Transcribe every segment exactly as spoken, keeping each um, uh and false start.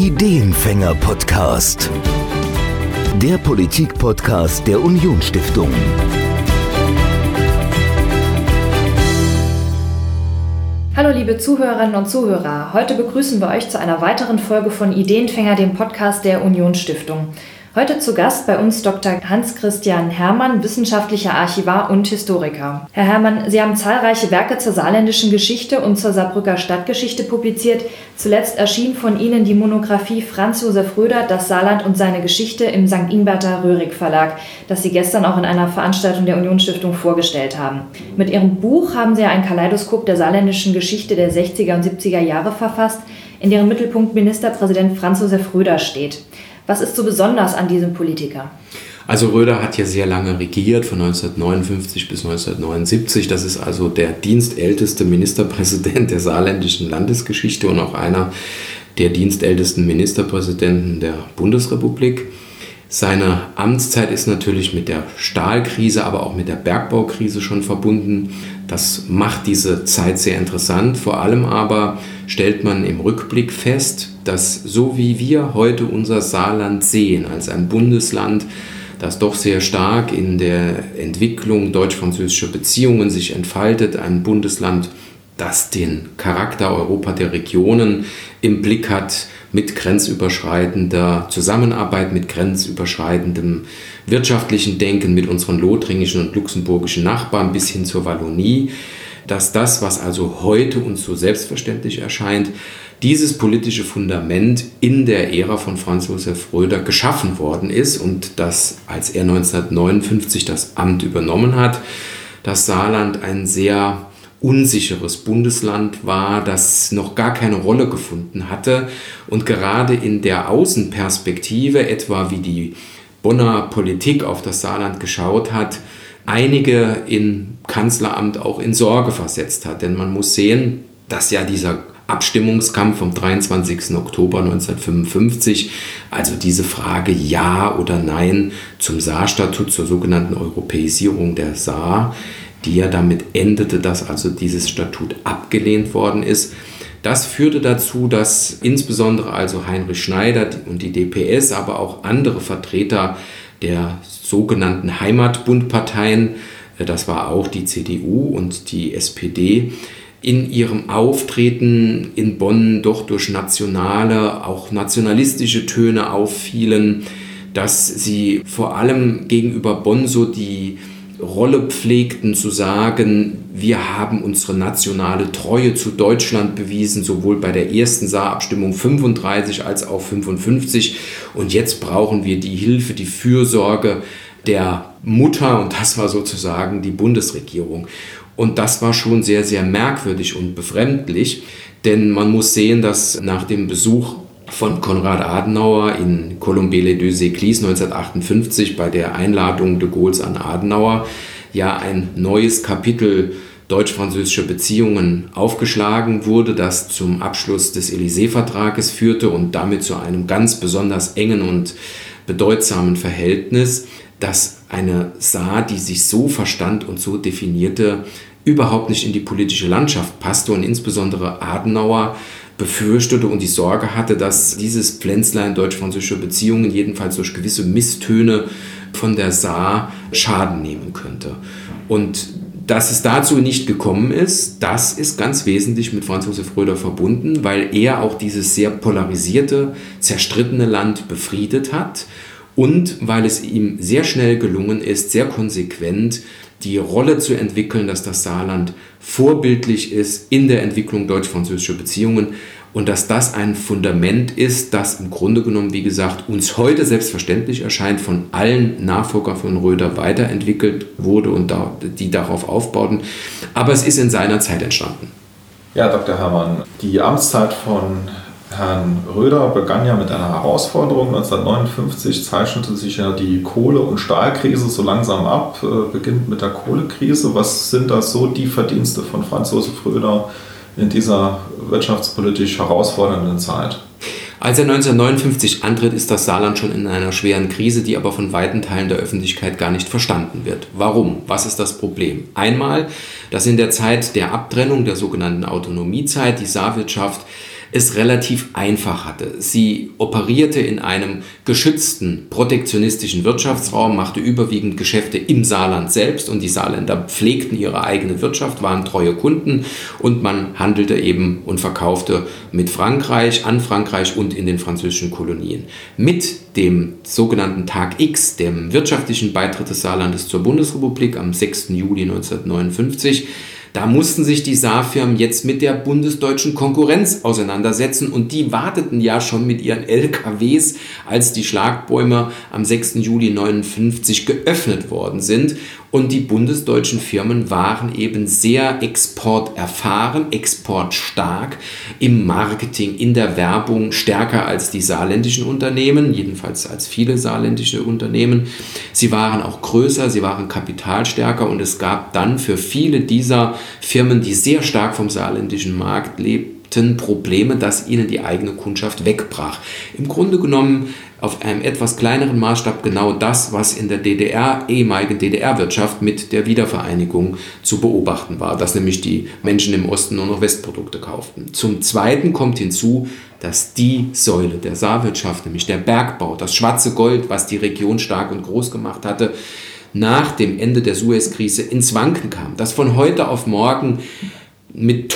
Ideenfänger-Podcast. Der Politik-Podcast der Union-Stiftung. Hallo liebe Zuhörerinnen und Zuhörer, heute begrüßen wir euch zu einer weiteren Folge von Ideenfänger, dem Podcast der Union-Stiftung. Heute zu Gast bei uns Doktor Hans-Christian Herrmann, wissenschaftlicher Archivar und Historiker. Herr Herrmann, Sie haben zahlreiche Werke zur saarländischen Geschichte und zur Saarbrücker Stadtgeschichte publiziert. Zuletzt erschien von Ihnen die Monographie Franz Josef Roeder, das Saarland und seine Geschichte im Sankt Ingbert Röhrig Verlag, das Sie gestern auch in einer Veranstaltung der Union-Stiftung vorgestellt haben. Mit Ihrem Buch haben Sie ein Kaleidoskop der saarländischen Geschichte der sechziger und siebziger Jahre verfasst, in deren Mittelpunkt Ministerpräsident Franz Josef Roeder steht. Was ist so besonders an diesem Politiker? Also Roeder hat ja sehr lange regiert, von neunzehnhundertneunundfünfzig bis neunzehnhundertneunundsiebzig. Das ist also der dienstälteste Ministerpräsident der saarländischen Landesgeschichte und auch einer der dienstältesten Ministerpräsidenten der Bundesrepublik. Seine Amtszeit ist natürlich mit der Stahlkrise, aber auch mit der Bergbaukrise schon verbunden. Das macht diese Zeit sehr interessant. Vor allem aber stellt man im Rückblick fest, dass so wie wir heute unser Saarland sehen, als ein Bundesland, das doch sehr stark in der Entwicklung deutsch-französischer Beziehungen sich entfaltet, ein Bundesland, das den Charakter Europa der Regionen im Blick hat, mit grenzüberschreitender Zusammenarbeit, mit grenzüberschreitendem wirtschaftlichen Denken mit unseren lothringischen und luxemburgischen Nachbarn bis hin zur Wallonie, dass das, was also heute uns so selbstverständlich erscheint, dieses politische Fundament in der Ära von Franz Josef Roeder geschaffen worden ist und dass, als er neunzehnhundertneunundfünfzig das Amt übernommen hat, das Saarland ein sehr unsicheres Bundesland war, das noch gar keine Rolle gefunden hatte und gerade in der Außenperspektive, etwa wie die Bonner Politik auf das Saarland geschaut hat, einige im Kanzleramt auch in Sorge versetzt hat. Denn man muss sehen, dass ja dieser Abstimmungskampf vom dreiundzwanzigsten Oktober neunzehnhundertfünfundfünfzig, also diese Frage Ja oder Nein zum Saarstatut, zur sogenannten Europäisierung der Saar, die ja damit endete, dass also dieses Statut abgelehnt worden ist. Das führte dazu, dass insbesondere also Heinrich Schneider und die D P S, aber auch andere Vertreter der sogenannten Heimatbundparteien, das war auch die C D U und die S P D, in ihrem Auftreten in Bonn doch durch nationale, auch nationalistische Töne auffielen, dass sie vor allem gegenüber Bonn so die Rolle pflegten zu sagen, wir haben unsere nationale Treue zu Deutschland bewiesen, sowohl bei der ersten Saarabstimmung fünfunddreißig als auch fünfundfünfzig und jetzt brauchen wir die Hilfe, die Fürsorge der Mutter und das war sozusagen die Bundesregierung. Und das war schon sehr, sehr merkwürdig und befremdlich, denn man muss sehen, dass nach dem Besuch von Konrad Adenauer in Colombey-les-Deux-Églises neunzehnhundertachtundfünfzig bei der Einladung de Gaulles an Adenauer ja ein neues Kapitel deutsch-französischer Beziehungen aufgeschlagen wurde, das zum Abschluss des Élysée-Vertrages führte und damit zu einem ganz besonders engen und bedeutsamen Verhältnis, dass eine Saar, die sich so verstand und so definierte, überhaupt nicht in die politische Landschaft passte und insbesondere Adenauer befürchtete und die Sorge hatte, dass dieses Pflänzlein deutsch-französischer Beziehungen jedenfalls durch gewisse Misstöne von der Saar Schaden nehmen könnte. Und dass es dazu nicht gekommen ist, das ist ganz wesentlich mit Franz Josef Roeder verbunden, weil er auch dieses sehr polarisierte, zerstrittene Land befriedet hat und weil es ihm sehr schnell gelungen ist, sehr konsequent die Rolle zu entwickeln, dass das Saarland vorbildlich ist in der Entwicklung deutsch-französischer Beziehungen und dass das ein Fundament ist, das im Grunde genommen, wie gesagt, uns heute selbstverständlich erscheint, von allen Nachfolgern von Roeder weiterentwickelt wurde und da, die darauf aufbauten. Aber es ist in seiner Zeit entstanden. Ja, Doktor Herrmann, die Amtszeit von Herrn Roeder begann ja mit einer Herausforderung. neunzehnhundertneunundfünfzig zeichnete sich ja die Kohle- und Stahlkrise so langsam ab, äh, beginnt mit der Kohlekrise. Was sind das so die Verdienste von Franz Josef Roeder in dieser wirtschaftspolitisch herausfordernden Zeit? Als er neunzehnhundertneunundfünfzig antritt, ist das Saarland schon in einer schweren Krise, die aber von weiten Teilen der Öffentlichkeit gar nicht verstanden wird. Warum? Was ist das Problem? Einmal, dass in der Zeit der Abtrennung, der sogenannten Autonomiezeit, die Saarwirtschaft es relativ einfach hatte. Sie operierte in einem geschützten, protektionistischen Wirtschaftsraum, machte überwiegend Geschäfte im Saarland selbst und die Saarländer pflegten ihre eigene Wirtschaft, waren treue Kunden und man handelte eben und verkaufte mit Frankreich, an Frankreich und in den französischen Kolonien. Mit dem sogenannten Tag X, dem wirtschaftlichen Beitritt des Saarlandes zur Bundesrepublik am sechsten Juli neunzehnhundertneunundfünfzig, da mussten sich die Saarfirmen jetzt mit der bundesdeutschen Konkurrenz auseinandersetzen und die warteten ja schon mit ihren L K Ws, als die Schlagbäume am sechsten Juli neunzehnhundertneunundfünfzig geöffnet worden sind. Und die bundesdeutschen Firmen waren eben sehr exporterfahren, exportstark im Marketing, in der Werbung, stärker als die saarländischen Unternehmen, jedenfalls als viele saarländische Unternehmen. Sie waren auch größer, sie waren kapitalstärker und es gab dann für viele dieser Firmen, die sehr stark vom saarländischen Markt lebten, Probleme, dass ihnen die eigene Kundschaft wegbrach. Im Grunde genommen auf einem etwas kleineren Maßstab genau das, was in der D D R, ehemaligen D D R-Wirtschaft mit der Wiedervereinigung zu beobachten war, dass nämlich die Menschen im Osten nur noch Westprodukte kauften. Zum Zweiten kommt hinzu, dass die Säule der Saarwirtschaft, nämlich der Bergbau, das schwarze Gold, was die Region stark und groß gemacht hatte, nach dem Ende der Suezkrise ins Wanken kam. Dass von heute auf morgen mit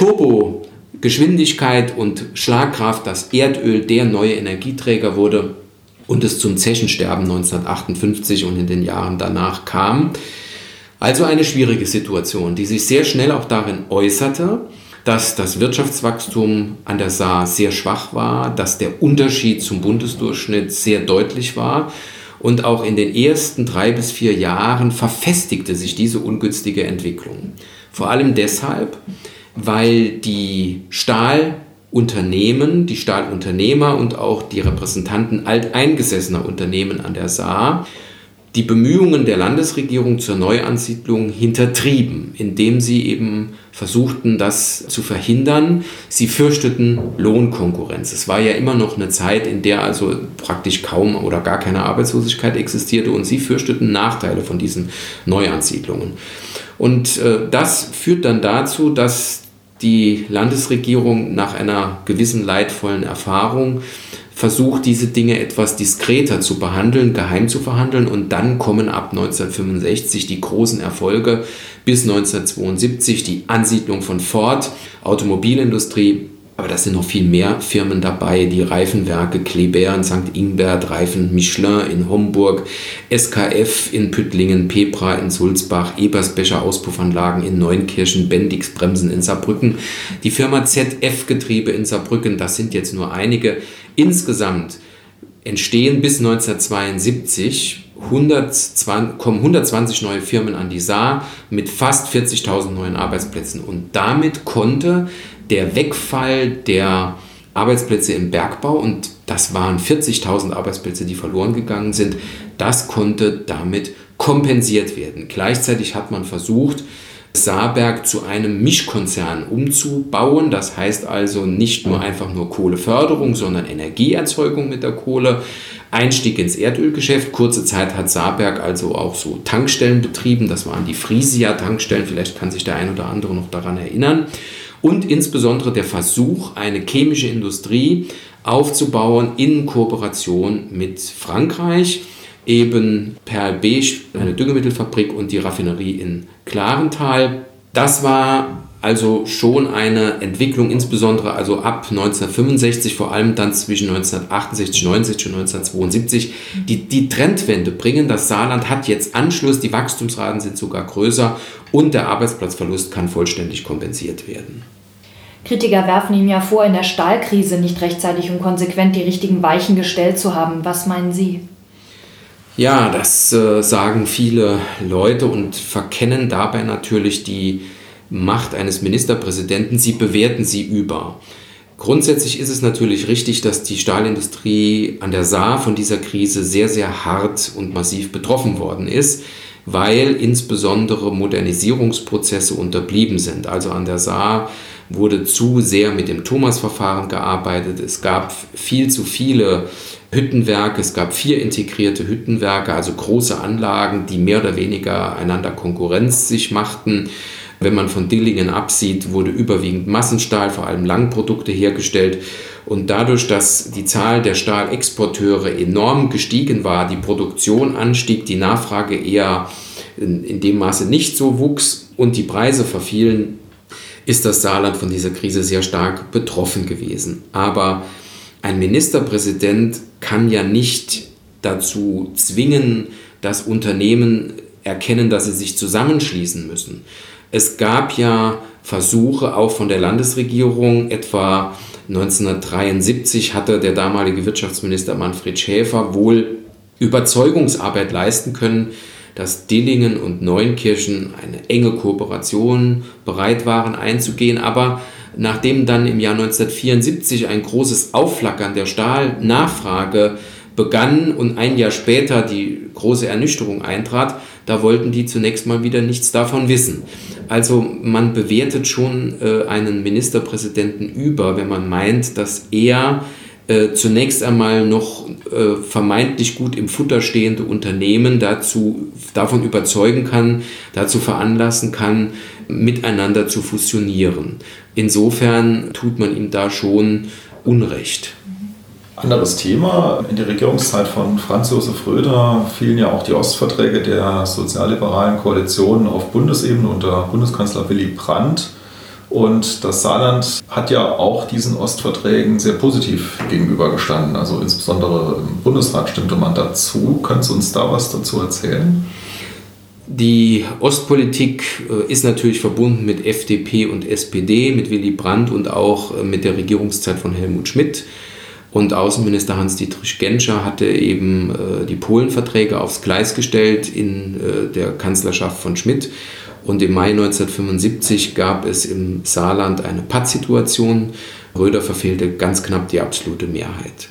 Turbogeschwindigkeit und Schlagkraft das Erdöl der neue Energieträger wurde und es zum Zechensterben neunzehnhundertachtundfünfzig und in den Jahren danach kam. Also eine schwierige Situation, die sich sehr schnell auch darin äußerte, dass das Wirtschaftswachstum an der Saar sehr schwach war, dass der Unterschied zum Bundesdurchschnitt sehr deutlich war. Und auch in den ersten drei bis vier Jahren verfestigte sich diese ungünstige Entwicklung. Vor allem deshalb, weil die Stahlunternehmen, die Stahlunternehmer und auch die Repräsentanten alteingesessener Unternehmen an der Saar die Bemühungen der Landesregierung zur Neuansiedlung hintertrieben, indem sie eben versuchten, das zu verhindern. Sie fürchteten Lohnkonkurrenz. Es war ja immer noch eine Zeit, in der also praktisch kaum oder gar keine Arbeitslosigkeit existierte und sie fürchteten Nachteile von diesen Neuansiedlungen. Und äh, das führt dann dazu, dass die Landesregierung nach einer gewissen leidvollen Erfahrung versucht, diese Dinge etwas diskreter zu behandeln, geheim zu verhandeln und dann kommen ab neunzehnhundertfünfundsechzig die großen Erfolge bis neunzehnhundertzweiundsiebzig die Ansiedlung von Ford, Automobilindustrie, aber da sind noch viel mehr Firmen dabei, die Reifenwerke Kleber in Sankt Ingbert, Reifen Michelin in Homburg, S K F in Püttlingen, Pepra in Sulzbach, Ebersbecher Auspuffanlagen in Neunkirchen, Bendix Bremsen in Saarbrücken, die Firma Z F Getriebe in Saarbrücken, das sind jetzt nur einige. Insgesamt entstehen bis neunzehnhundertzweiundsiebzig hundertzwanzig, kommen hundertzwanzig neue Firmen an die Saar mit fast vierzigtausend neuen Arbeitsplätzen. Und damit konnte der Wegfall der Arbeitsplätze im Bergbau, und das waren vierzigtausend Arbeitsplätze, die verloren gegangen sind, das konnte damit kompensiert werden. Gleichzeitig hat man versucht, Saarberg zu einem Mischkonzern umzubauen. Das heißt also nicht nur einfach nur Kohleförderung, sondern Energieerzeugung mit der Kohle, Einstieg ins Erdölgeschäft. Kurze Zeit hat Saarberg also auch so Tankstellen betrieben. Das waren die Frisia-Tankstellen. Vielleicht kann sich der ein oder andere noch daran erinnern. Und insbesondere der Versuch, eine chemische Industrie aufzubauen in Kooperation mit Frankreich. Eben Perl Beige, eine Düngemittelfabrik und die Raffinerie in Klarental. Das war also schon eine Entwicklung, insbesondere also ab neunzehnhundertfünfundsechzig, vor allem dann zwischen neunzehnhundertachtundsechzig, neunzig und neunzehnhundertzweiundsiebzig, die die Trendwende bringen. Das Saarland hat jetzt Anschluss, die Wachstumsraten sind sogar größer und der Arbeitsplatzverlust kann vollständig kompensiert werden. Kritiker werfen ihm ja vor, in der Stahlkrise nicht rechtzeitig und konsequent die richtigen Weichen gestellt zu haben. Was meinen Sie? Ja, das äh, sagen viele Leute und verkennen dabei natürlich die Macht eines Ministerpräsidenten. Sie bewerten sie über. Grundsätzlich ist es natürlich richtig, dass die Stahlindustrie an der Saar von dieser Krise sehr, sehr hart und massiv betroffen worden ist, weil insbesondere Modernisierungsprozesse unterblieben sind. Also an der Saar wurde zu sehr mit dem Thomas-Verfahren gearbeitet. Es gab viel zu viele Hüttenwerke, es gab vier integrierte Hüttenwerke, also große Anlagen, die mehr oder weniger einander Konkurrenz sich machten. Wenn man von Dillingen absieht, wurde überwiegend Massenstahl, vor allem Langprodukte hergestellt. Und dadurch, dass die Zahl der Stahlexporteure enorm gestiegen war, die Produktion anstieg, die Nachfrage eher in, in dem Maße nicht so wuchs und die Preise verfielen, ist das Saarland von dieser Krise sehr stark betroffen gewesen. Aber ein Ministerpräsident kann ja nicht dazu zwingen, dass Unternehmen erkennen, dass sie sich zusammenschließen müssen. Es gab ja Versuche auch von der Landesregierung, etwa neunzehnhundertdreiundsiebzig hatte der damalige Wirtschaftsminister Manfred Schäfer wohl Überzeugungsarbeit leisten können, dass Dillingen und Neunkirchen eine enge Kooperation bereit waren einzugehen. Aber nachdem dann im Jahr neunzehnhundertvierundsiebzig ein großes Aufflackern der Stahlnachfrage begann und ein Jahr später die große Ernüchterung eintrat, da wollten die zunächst mal wieder nichts davon wissen. Also man bewertet schon äh, einen Ministerpräsidenten über, wenn man meint, dass er äh, zunächst einmal noch äh, vermeintlich gut im Futter stehende Unternehmen dazu, davon überzeugen kann, dazu veranlassen kann, miteinander zu fusionieren. Insofern tut man ihm da schon Unrecht. Anderes Thema. In der Regierungszeit von Franz Josef Röder fielen ja auch die Ostverträge der sozialliberalen Koalition auf Bundesebene unter Bundeskanzler Willy Brandt. Und das Saarland hat ja auch diesen Ostverträgen sehr positiv gegenübergestanden. Also insbesondere im Bundesrat stimmte man dazu. Können Sie uns da was dazu erzählen? Die Ostpolitik ist natürlich verbunden mit F D P und S P D, mit Willy Brandt und auch mit der Regierungszeit von Helmut Schmidt. Und Außenminister Hans-Dietrich Genscher hatte eben äh, die Polenverträge aufs Gleis gestellt in äh, der Kanzlerschaft von Schmidt. Und im Mai neunzehnhundertfünfundsiebzig gab es im Saarland eine Pattsituation. Röder verfehlte ganz knapp die absolute Mehrheit.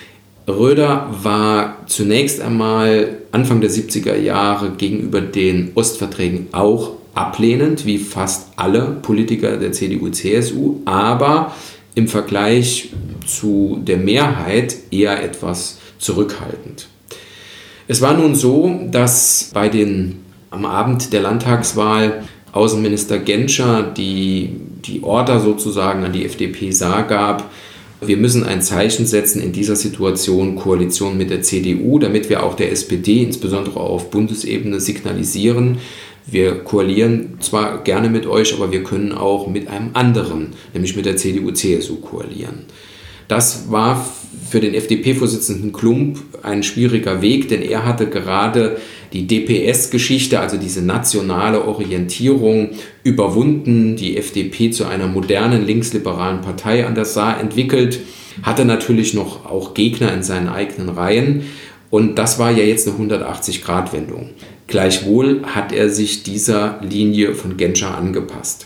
Röder war zunächst einmal Anfang der siebziger Jahre gegenüber den Ostverträgen auch ablehnend, wie fast alle Politiker der C D U C S U, aber im Vergleich zu der Mehrheit eher etwas zurückhaltend. Es war nun so, dass bei den, am Abend der Landtagswahl Außenminister Genscher die, die Order sozusagen an die F D P Saar gab, wir müssen ein Zeichen setzen in dieser Situation, Koalition mit der C D U, damit wir auch der S P D, insbesondere auf Bundesebene, signalisieren, wir koalieren zwar gerne mit euch, aber wir können auch mit einem anderen, nämlich mit der C D U C S U koalieren. Das war für den F D P-Vorsitzenden Klump ein schwieriger Weg, denn er hatte gerade die D P S-Geschichte, also diese nationale Orientierung, überwunden, die F D P zu einer modernen linksliberalen Partei an der Saar entwickelt, hatte natürlich noch auch Gegner in seinen eigenen Reihen. Und das war ja jetzt eine hundertachtzig-Grad-Wendung. Gleichwohl hat er sich dieser Linie von Genscher angepasst.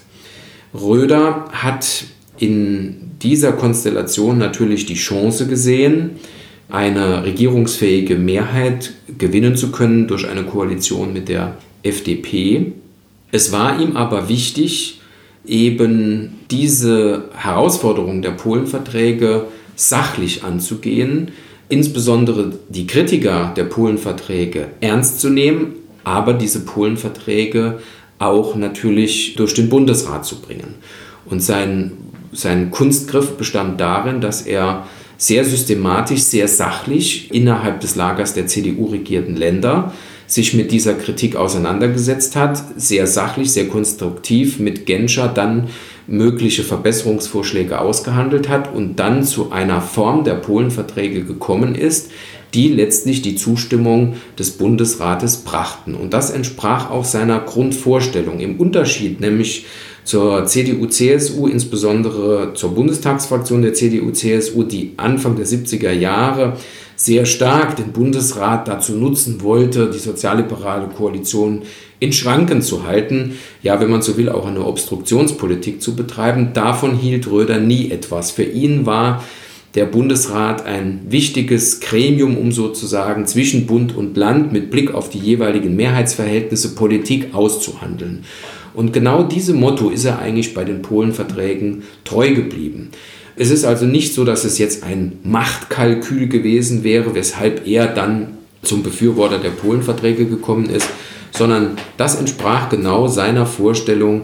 Röder hat in dieser Konstellation natürlich die Chance gesehen, eine regierungsfähige Mehrheit gewinnen zu können durch eine Koalition mit der F D P. Es war ihm aber wichtig, eben diese Herausforderung der Polenverträge sachlich anzugehen, insbesondere die Kritiker der Polenverträge ernst zu nehmen, aber diese Polenverträge auch natürlich durch den Bundesrat zu bringen. Und sein, sein Kunstgriff bestand darin, dass er sehr systematisch, sehr sachlich innerhalb des Lagers der C D U-regierten Länder sich mit dieser Kritik auseinandergesetzt hat, sehr sachlich, sehr konstruktiv mit Genscher dann mögliche Verbesserungsvorschläge ausgehandelt hat und dann zu einer Form der Polenverträge gekommen ist, die letztlich die Zustimmung des Bundesrates brachten. Und das entsprach auch seiner Grundvorstellung. Im Unterschied nämlich zur C D U C S U, insbesondere zur Bundestagsfraktion der C D U C S U, die Anfang der siebziger Jahre sehr stark den Bundesrat dazu nutzen wollte, die sozialliberale Koalition in Schranken zu halten, ja, wenn man so will, auch eine Obstruktionspolitik zu betreiben. Davon hielt Röder nie etwas. Für ihn war der Bundesrat ein wichtiges Gremium, um sozusagen zwischen Bund und Land mit Blick auf die jeweiligen Mehrheitsverhältnisse Politik auszuhandeln. Und genau diesem Motto ist er eigentlich bei den Polenverträgen treu geblieben. Es ist also nicht so, dass es jetzt ein Machtkalkül gewesen wäre, weshalb er dann zum Befürworter der Polenverträge gekommen ist, sondern das entsprach genau seiner Vorstellung,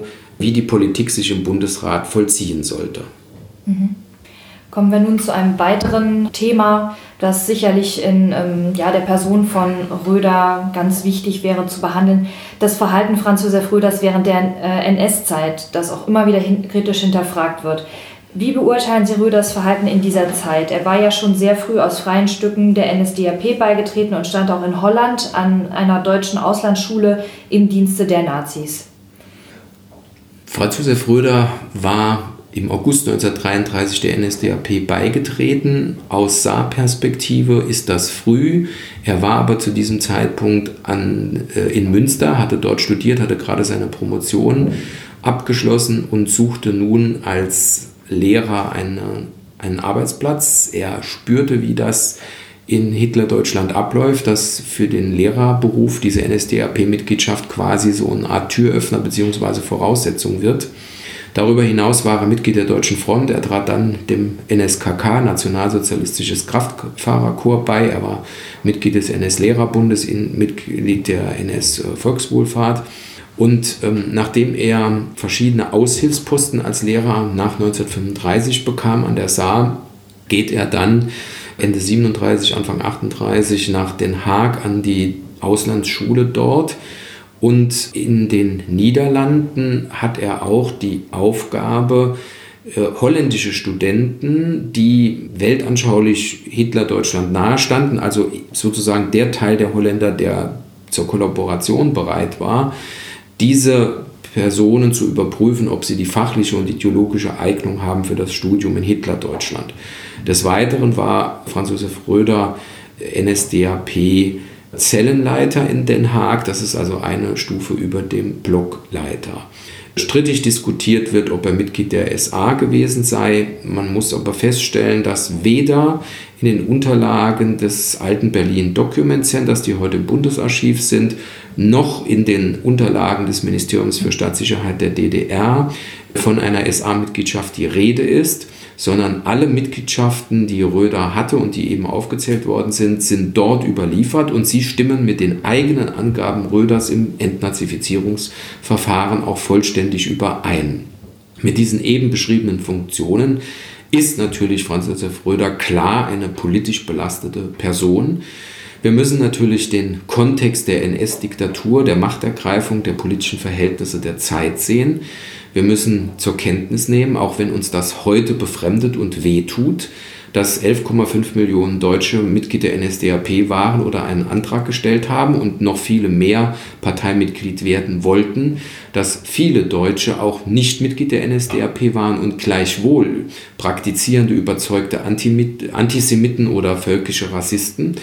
wie die Politik sich im Bundesrat vollziehen sollte. Mhm. Kommen wir nun zu einem weiteren Thema, das sicherlich in ähm, ja, der Person von Röder ganz wichtig wäre zu behandeln. Das Verhalten Franz Josef Röders während der äh, N S-Zeit, das auch immer wieder hin- kritisch hinterfragt wird. Wie beurteilen Sie Röders Verhalten in dieser Zeit? Er war ja schon sehr früh aus freien Stücken der N S D A P beigetreten und stand auch in Holland an einer deutschen Auslandsschule im Dienste der Nazis. Franz Josef Röder war im August neunzehnhundertdreiunddreißig der N S D A P beigetreten. Aus Saarperspektive ist das früh. Er war aber zu diesem Zeitpunkt an, äh, in Münster, hatte dort studiert, hatte gerade seine Promotion abgeschlossen und suchte nun als Lehrer eine, einen Arbeitsplatz. Er spürte, wie das in Hitlerdeutschland abläuft, dass für den Lehrerberuf diese N S D A P-Mitgliedschaft quasi so eine Art Türöffner bzw. Voraussetzung wird. Darüber hinaus war er Mitglied der Deutschen Front. Er trat dann dem N S K K, Nationalsozialistisches Kraftfahrerkorps, bei. Er war Mitglied des N S-Lehrerbundes, Mitglied der N S-Volkswohlfahrt. Und ähm, nachdem er verschiedene Aushilfsposten als Lehrer nach neunzehnhundertfünfunddreißig bekam an der Saar, geht er dann Ende siebenunddreißig, Anfang achtunddreißig nach Den Haag an die Auslandsschule dort. Und in den Niederlanden hat er auch die Aufgabe, äh, holländische Studenten, die weltanschaulich Hitler-Deutschland nahestanden, also sozusagen der Teil der Holländer, der zur Kollaboration bereit war, diese Personen zu überprüfen, ob sie die fachliche und ideologische Eignung haben für das Studium in Hitler-Deutschland. Des Weiteren war Franz Josef Röder N S D A P Zellenleiter in Den Haag, das ist also eine Stufe über dem Blockleiter. Strittig diskutiert wird, ob er Mitglied der S A gewesen sei. Man muss aber feststellen, dass weder in den Unterlagen des alten Berlin Document Centers, die heute im Bundesarchiv sind, noch in den Unterlagen des Ministeriums für Staatssicherheit der D D R von einer S A-Mitgliedschaft die Rede ist, sondern alle Mitgliedschaften, die Röder hatte und die eben aufgezählt worden sind, sind dort überliefert und sie stimmen mit den eigenen Angaben Röders im Entnazifizierungsverfahren auch vollständig überein. Mit diesen eben beschriebenen Funktionen ist natürlich Franz Josef Röder klar eine politisch belastete Person. Wir müssen natürlich den Kontext der N S-Diktatur, der Machtergreifung, der politischen Verhältnisse der Zeit sehen. Wir müssen zur Kenntnis nehmen, auch wenn uns das heute befremdet und wehtut, dass elf Komma fünf Millionen Deutsche Mitglied der N S D A P waren oder einen Antrag gestellt haben und noch viele mehr Parteimitglied werden wollten, dass viele Deutsche auch nicht Mitglied der N S D A P waren und gleichwohl praktizierende, überzeugte Antisemiten oder völkische Rassisten.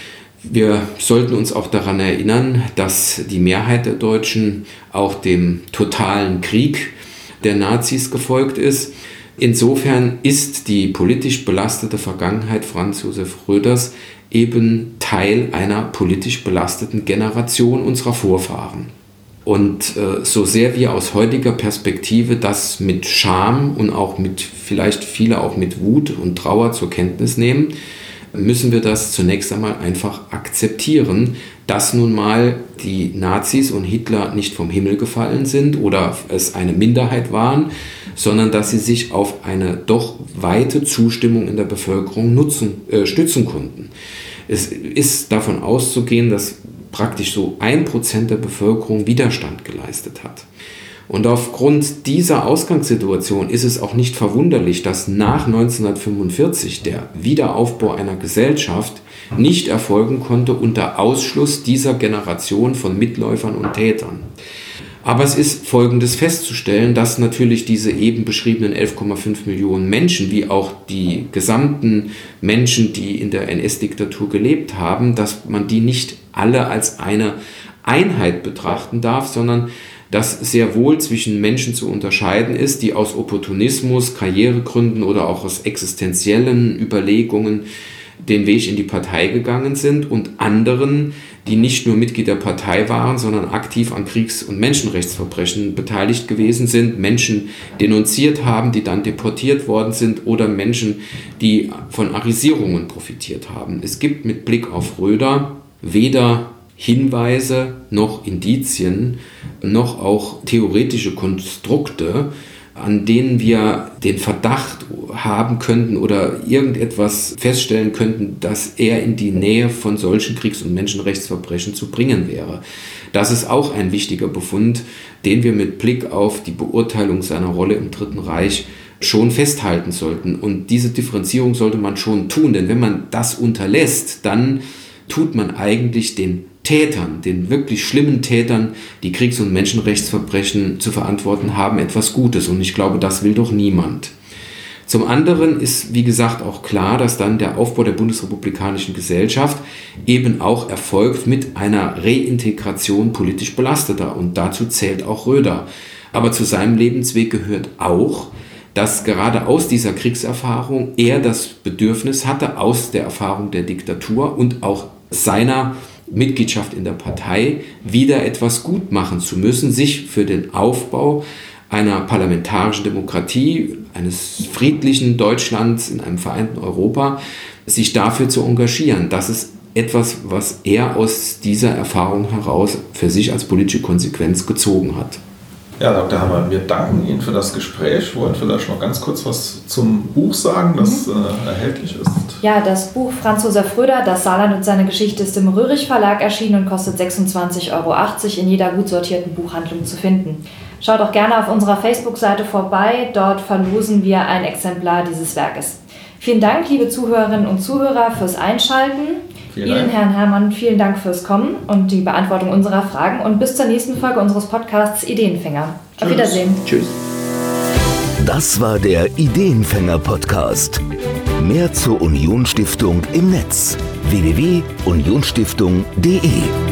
Wir sollten uns auch daran erinnern, dass die Mehrheit der Deutschen auch dem totalen Krieg der Nazis gefolgt ist. Insofern ist die politisch belastete Vergangenheit Franz Josef Röders eben Teil einer politisch belasteten Generation unserer Vorfahren. Und äh, so sehr wir aus heutiger Perspektive das mit Scham und auch mit, vielleicht viele auch mit Wut und Trauer zur Kenntnis nehmen, müssen wir das zunächst einmal einfach akzeptieren, dass nun mal die Nazis und Hitler nicht vom Himmel gefallen sind oder es eine Minderheit waren, sondern dass sie sich auf eine doch weite Zustimmung in der Bevölkerung nutzen, äh, stützen konnten. Es ist davon auszugehen, dass praktisch so ein Prozent der Bevölkerung Widerstand geleistet hat. Und aufgrund dieser Ausgangssituation ist es auch nicht verwunderlich, dass nach neunzehnhundertfünfundvierzig der Wiederaufbau einer Gesellschaft nicht erfolgen konnte unter Ausschluss dieser Generation von Mitläufern und Tätern. Aber es ist Folgendes festzustellen, dass natürlich diese eben beschriebenen elf Komma fünf Millionen Menschen, wie auch die gesamten Menschen, die in der N S-Diktatur gelebt haben, dass man die nicht alle als eine Einheit betrachten darf, sondern dass sehr wohl zwischen Menschen zu unterscheiden ist, die aus Opportunismus, Karrieregründen oder auch aus existenziellen Überlegungen den Weg in die Partei gegangen sind und anderen, die nicht nur Mitglied der Partei waren, sondern aktiv an Kriegs- und Menschenrechtsverbrechen beteiligt gewesen sind, Menschen denunziert haben, die dann deportiert worden sind oder Menschen, die von Arisierungen profitiert haben. Es gibt mit Blick auf Röder weder Hinweise, noch Indizien, noch auch theoretische Konstrukte, an denen wir den Verdacht haben könnten oder irgendetwas feststellen könnten, dass er in die Nähe von solchen Kriegs- und Menschenrechtsverbrechen zu bringen wäre. Das ist auch ein wichtiger Befund, den wir mit Blick auf die Beurteilung seiner Rolle im Dritten Reich schon festhalten sollten. Und diese Differenzierung sollte man schon tun, denn wenn man das unterlässt, dann tut man eigentlich den Tätern, den wirklich schlimmen Tätern, die Kriegs- und Menschenrechtsverbrechen zu verantworten haben, etwas Gutes. Und ich glaube, das will doch niemand. Zum anderen ist, wie gesagt, auch klar, dass dann der Aufbau der bundesrepublikanischen Gesellschaft eben auch erfolgt mit einer Reintegration politisch Belasteter. Und dazu zählt auch Roeder. Aber zu seinem Lebensweg gehört auch, dass gerade aus dieser Kriegserfahrung er das Bedürfnis hatte, aus der Erfahrung der Diktatur und auch seiner Mitgliedschaft in der Partei wieder etwas gut machen zu müssen, sich für den Aufbau einer parlamentarischen Demokratie, eines friedlichen Deutschlands in einem vereinten Europa, sich dafür zu engagieren. Das ist etwas, was er aus dieser Erfahrung heraus für sich als politische Konsequenz gezogen hat. Ja, Doktor Herrmann, wir danken Ihnen für das Gespräch. Wollen vielleicht noch ganz kurz was zum Buch sagen, das mhm. äh, erhältlich ist? Ja, das Buch Franz Josef Roeder, Das Saarland und seine Geschichte, ist im Röhrig Verlag erschienen und kostet sechsundzwanzig Euro achtzig in jeder gut sortierten Buchhandlung zu finden. Schaut auch gerne auf unserer Facebook-Seite vorbei, dort verlosen wir ein Exemplar dieses Werkes. Vielen Dank, liebe Zuhörerinnen und Zuhörer, fürs Einschalten. Vielen Ihnen, Dank. Herrn Herrmann, vielen Dank fürs Kommen und die Beantwortung unserer Fragen und bis zur nächsten Folge unseres Podcasts Ideenfänger. Auf Tschüss. Wiedersehen. Tschüss. Das war der Ideenfänger-Podcast. Mehr zur Unionsstiftung im Netz: w w w punkt unionsstiftung punkt d e